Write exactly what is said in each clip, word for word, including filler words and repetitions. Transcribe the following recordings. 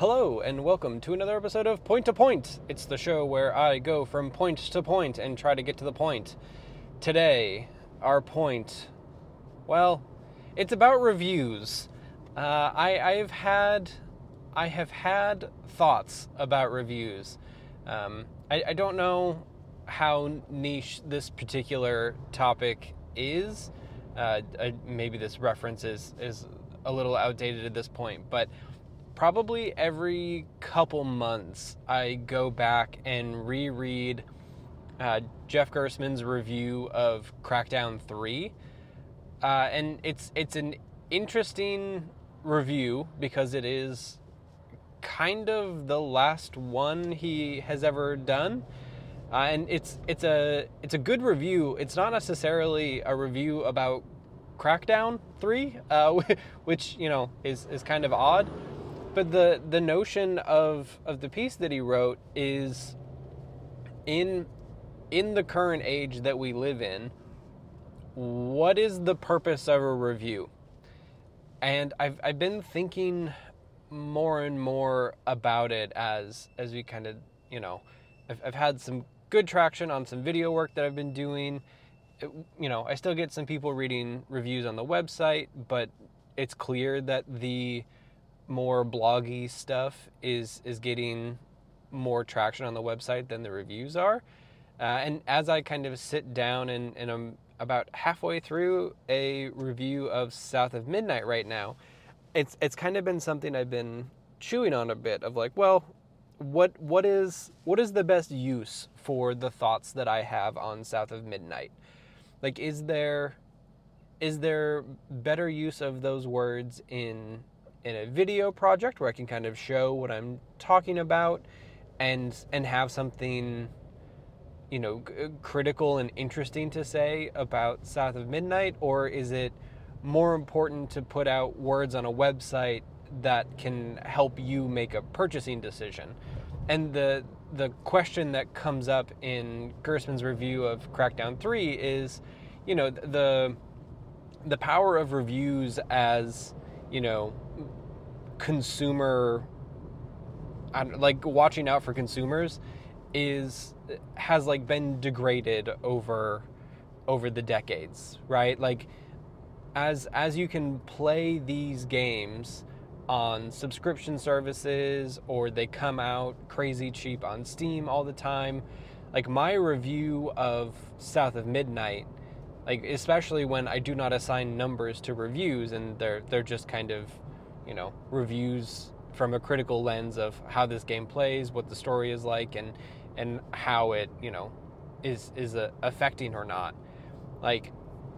Hello, and welcome to another episode of Point to Point. It's the show where I go from point to point and try to get to the point. Today, our point, well, it's about reviews. Uh, I, I've had, I have had thoughts about reviews. Um, I, I don't know how niche this particular topic is. Uh, I, maybe this reference is, is a little outdated at this point, but probably every couple months I go back and reread uh, Jeff Gerstmann's review of Crackdown three. Uh, and it's it's an interesting review because it is kind of the last one he has ever done. Uh, and it's it's a it's a good review. It's not necessarily a review about Crackdown three, uh, which, you know, is, is kind of odd. But the, the notion of, of the piece that he wrote is in in the current age that we live in, what is the purpose of a review? And I've I've been thinking more and more about it as as we kind of, you know, I've I've had some good traction on some video work that I've been doing. It, you know, I still get some people reading reviews on the website, but it's clear that the more bloggy stuff is is getting more traction on the website than the reviews are. Uh, and as I kind of sit down and, and I'm about halfway through a review of South of Midnight right now, it's it's kind of been something I've been chewing on a bit of like, well, what what is what is the best use for the thoughts that I have on South of Midnight? Like, is there is there better use of those words in in a video project where I can kind of show what I'm talking about and and have something, you know, g- critical and interesting to say about South of Midnight? Or is it more important to put out words on a website that can help you make a purchasing decision? And the the question that comes up in Gerstmann's review of Crackdown three is, you know, the the power of reviews as, you know, consumer, like watching out for consumers, is has like been degraded over over the decades, right? Like as as you can play these games on subscription services, or they come out crazy cheap on Steam all the time. Like my review of South of Midnight, like especially when I do not assign numbers to reviews and they're they're just kind of, you know, reviews from a critical lens of how this game plays, what the story is like, and and how it, you know, is is uh, affecting or not. Like,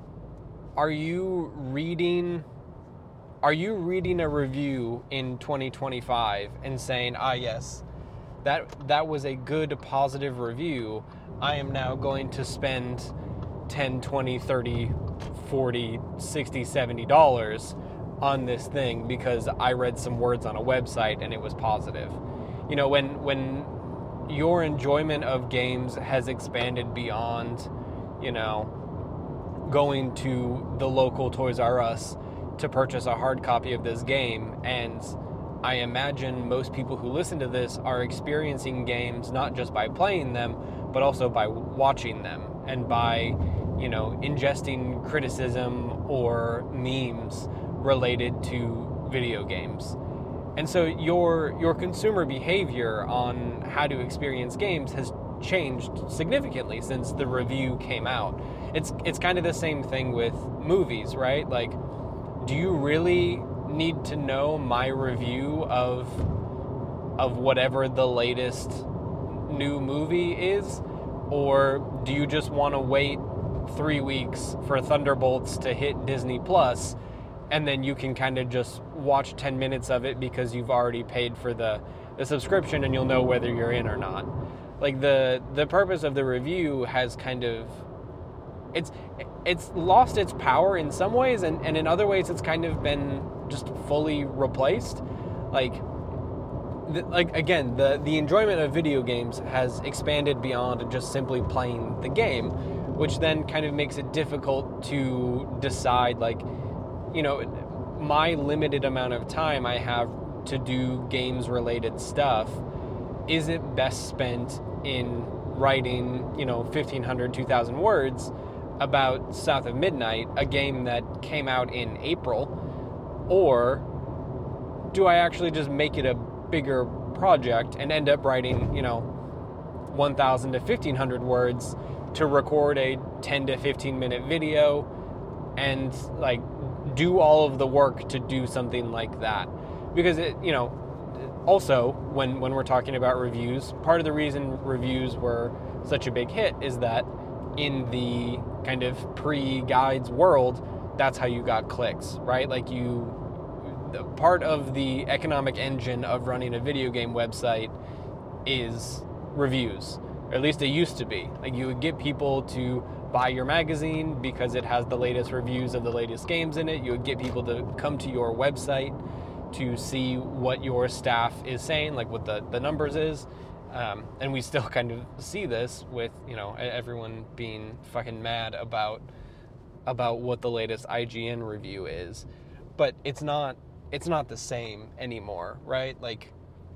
are you reading are you reading a review in twenty twenty-five and saying, ah yes, that that was a good positive review, I am now going to spend ten, twenty, thirty, forty, sixty, seventy dollars on this thing because I read some words on a website and it was positive? You know, when when your enjoyment of games has expanded beyond, you know, going to the local Toys R Us to purchase a hard copy of this game, and I imagine most people who listen to this are experiencing games not just by playing them, but also by watching them and by, you know, ingesting criticism or memes related to video games. And so your your consumer behavior on how to experience games has changed significantly since the review came out. It's it's kind of the same thing with movies, right? Like, do you really need to know my review of of whatever the latest new movie is? Or do you just want to wait three weeks for Thunderbolts to hit Disney Plus, and then you can kind of just watch ten minutes of it because you've already paid for the, the subscription and you'll know whether you're in or not? Like, the the purpose of the review has kind of, it's it's lost its power in some ways, and, and in other ways it's kind of been just fully replaced. Like, the, like again, the, the enjoyment of video games has expanded beyond just simply playing the game, which then kind of makes it difficult to decide, like, you know, my limited amount of time I have to do games related stuff, is it best spent in writing, you know, fifteen hundred, two thousand words about South of Midnight, a game that came out in April, or do I actually just make it a bigger project and end up writing, you know, one thousand to fifteen hundred words to record a ten to fifteen minute video and like do all of the work to do something like that? Because it, you know, also when when we're talking about reviews, part of the reason reviews were such a big hit is that in the kind of pre-guides world, that's how you got clicks, right? Like you, the part of the economic engine of running a video game website is reviews, or at least it used to be. Like you would get people to buy your magazine because it has the latest reviews of the latest games in it. You would get people to come to your website to see what your staff is saying, like what the, the numbers is. Um, and we still kind of see this with, you know, everyone being fucking mad about about what the latest I G N review is. But it's not it's not the same anymore, right? Like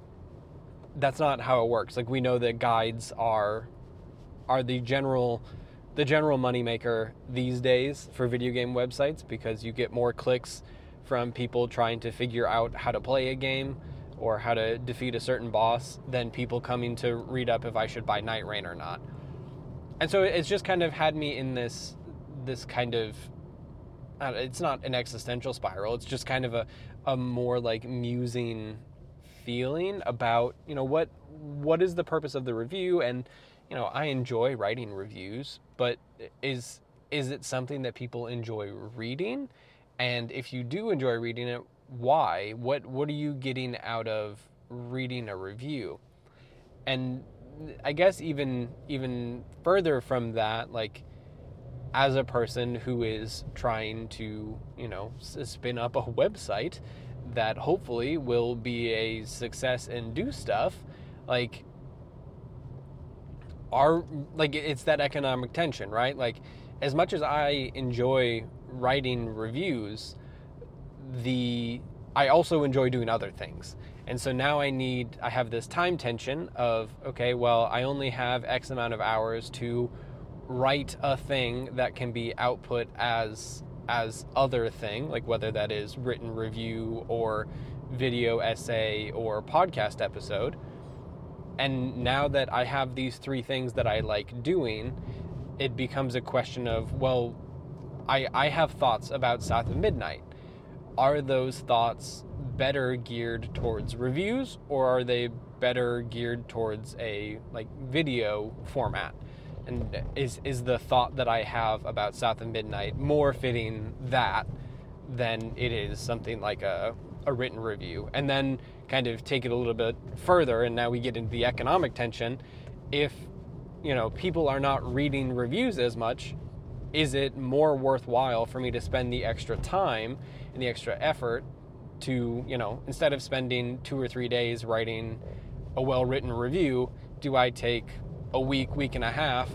that's not how it works. Like we know that guides are are the general the general moneymaker these days for video game websites, because you get more clicks from people trying to figure out how to play a game or how to defeat a certain boss than people coming to read up if I should buy Night Rain or not. And so it's just kind of had me in this this kind of, uh, it's not an existential spiral, it's just kind of a, a more like musing feeling about, you know, what what is the purpose of the review? And, you know, I enjoy writing reviews, but is is it something that people enjoy reading? And if you do enjoy reading it, why? What what are you getting out of reading a review? And I guess even even further from that, like as a person who is trying to, you know, spin up a website that hopefully will be a success and do stuff, like are like it's that economic tension, right? Like as much as I enjoy writing reviews, the I also enjoy doing other things. And so now I need I have this time tension of, okay, well, I only have X amount of hours to write a thing that can be output as as other thing, like whether that is written review or video essay or podcast episode. And now that I have these three things that I like doing, it becomes a question of, well, I I have thoughts about South of Midnight. Are those thoughts better geared towards reviews, or are they better geared towards a like video format? And is is the thought that I have about South of Midnight more fitting that than it is something like a, a written review? And then kind of take it a little bit further, and now we get into the economic tension. If, you know, people are not reading reviews as much, is it more worthwhile for me to spend the extra time and the extra effort to, you know, instead of spending two or three days writing a well-written review, do I take a week, week and a half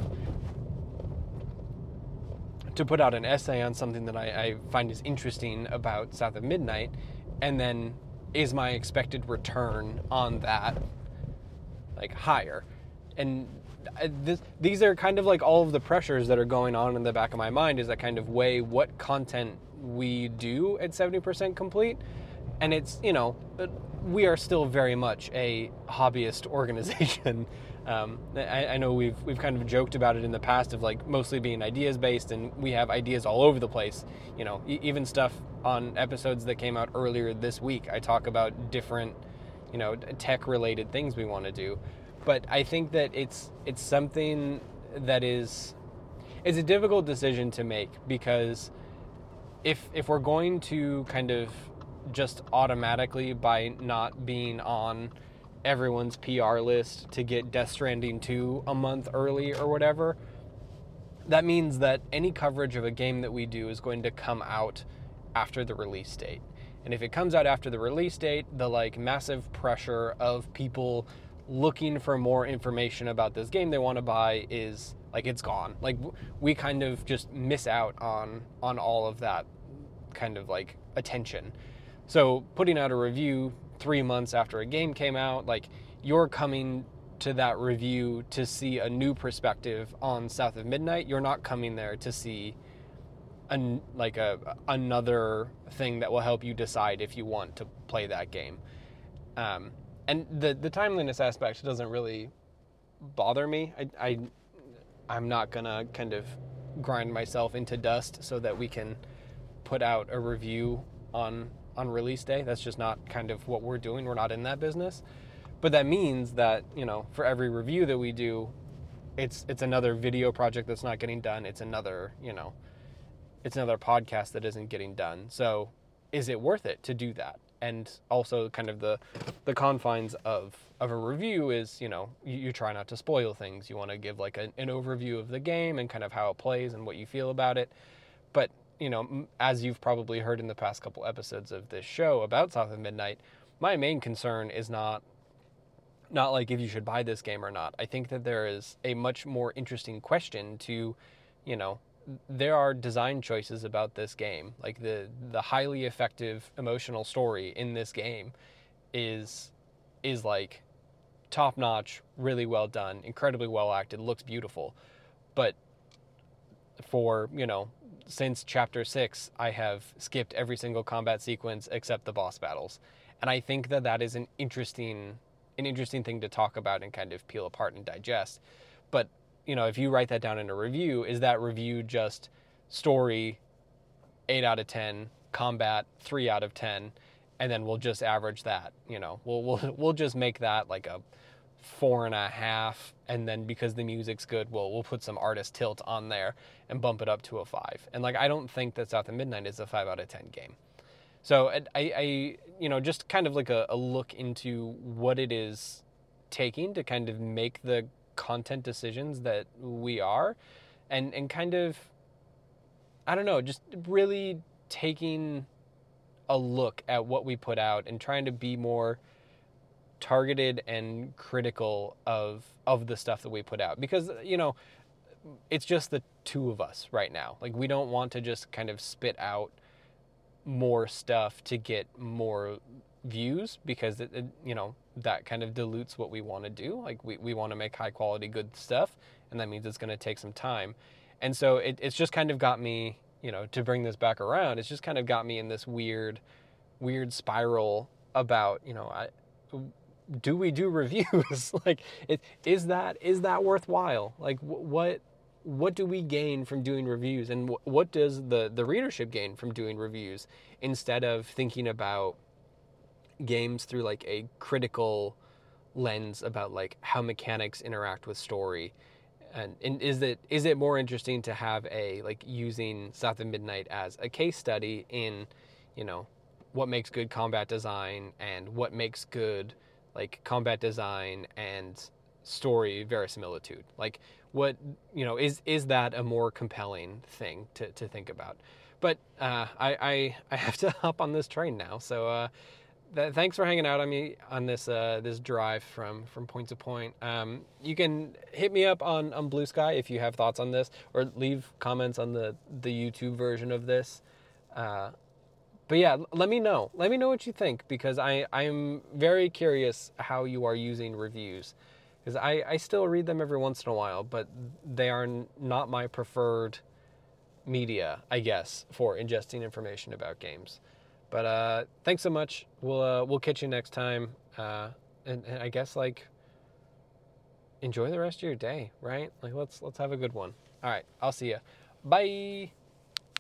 to put out an essay on something that I, I find is interesting about South of Midnight, and then is my expected return on that like higher? And this, these are kind of like all of the pressures that are going on in the back of my mind, is that kind of weigh what content we do at seventy percent complete. And it's, you know, we are still very much a hobbyist organization. Um, I, I know we've we've kind of joked about it in the past of like mostly being ideas based, and we have ideas all over the place. You know, e- even stuff on episodes that came out earlier this week, I talk about different, you know, tech related things we want to do. But I think that it's it's something that is it's a difficult decision to make, because if if we're going to kind of just automatically, by not being on everyone's P R list, to get Death Stranding two a month early or whatever, that means that any coverage of a game that we do is going to come out after the release date. And if it comes out after the release date, the like massive pressure of people looking for more information about this game they want to buy is like, it's gone. Like we kind of just miss out on on all of that kind of like attention. So putting out a review three months after a game came out. Like, you're coming to that review to see a new perspective on South of Midnight. You're not coming there to see an, like a another thing that will help you decide if you want to play that game. Um, and the the timeliness aspect doesn't really bother me. I, I I'm not gonna kind of grind myself into dust so that we can put out a review on on release day. That's just not kind of what we're doing. We're not in that business. But that means that, you know, for every review that we do, it's it's another video project that's not getting done. It's another, you know, it's another podcast that isn't getting done. So is it worth it to do that? And also kind of the the confines of, of a review is, you know, you, you try not to spoil things. You want to give like an, an overview of the game and kind of how it plays and what you feel about it. But, you know, as you've probably heard in the past couple episodes of this show about South of Midnight, my main concern is not not like if you should buy this game or not. I think that there is a much more interesting question to, you know, there are design choices about this game. Like the the highly effective emotional story in this game is is like top notch, really well done, incredibly well acted, looks beautiful. But for, you know, since chapter six, I have skipped every single combat sequence except the boss battles. And I think that that is an interesting an interesting thing to talk about and kind of peel apart and digest. But, you know, if you write that down in a review, is that review just story eight out of ten, combat three out of ten, and then we'll just average that, you know, we'll we'll we'll just make that like a four and a half, and then because the music's good, we'll we'll put some artist tilt on there and bump it up to a five. And like, I don't think that South of Midnight is a five out of ten game. So I, I, you know, just kind of like a, a look into what it is taking to kind of make the content decisions that we are, and, and kind of, I don't know, just really taking a look at what we put out and trying to be more targeted and critical of, of the stuff that we put out. Because, you know, it's just the two of us right now. Like, we don't want to just kind of spit out more stuff to get more views, because it, it, you know, that kind of dilutes what we want to do. Like, we, we want to make high quality good stuff, and that means it's going to take some time. And so it, it's just kind of got me, you know, to bring this back around, it's just kind of got me in this weird weird spiral about, you know, I, do we do reviews? Like, it, is that is that worthwhile? Like, what what do we gain from doing reviews, and wh- what does the, the readership gain from doing reviews, instead of thinking about games through like a critical lens about like how mechanics interact with story? And, and is it is it more interesting to have a, like, using South of Midnight as a case study in, you know, what makes good combat design and what makes good like combat design and story verisimilitude? Like, what, you know, is is that a more compelling thing to, to think about? But uh, I, I I have to hop on this train now. So uh, th- thanks for hanging out on me on this uh, this drive from from point to point. Um, you can hit me up on, on Blue Sky if you have thoughts on this, or leave comments on the, the YouTube version of this. Uh, but yeah, let me know. Let me know what you think, because I, I'm very curious how you are using reviews. Because I, I still read them every once in a while, but they are n- not my preferred media, I guess, for ingesting information about games. But uh, thanks so much. We'll uh, we'll catch you next time. Uh, and, and I guess, like, enjoy the rest of your day, right? Like, let's let's have a good one. All right, I'll see ya. Bye.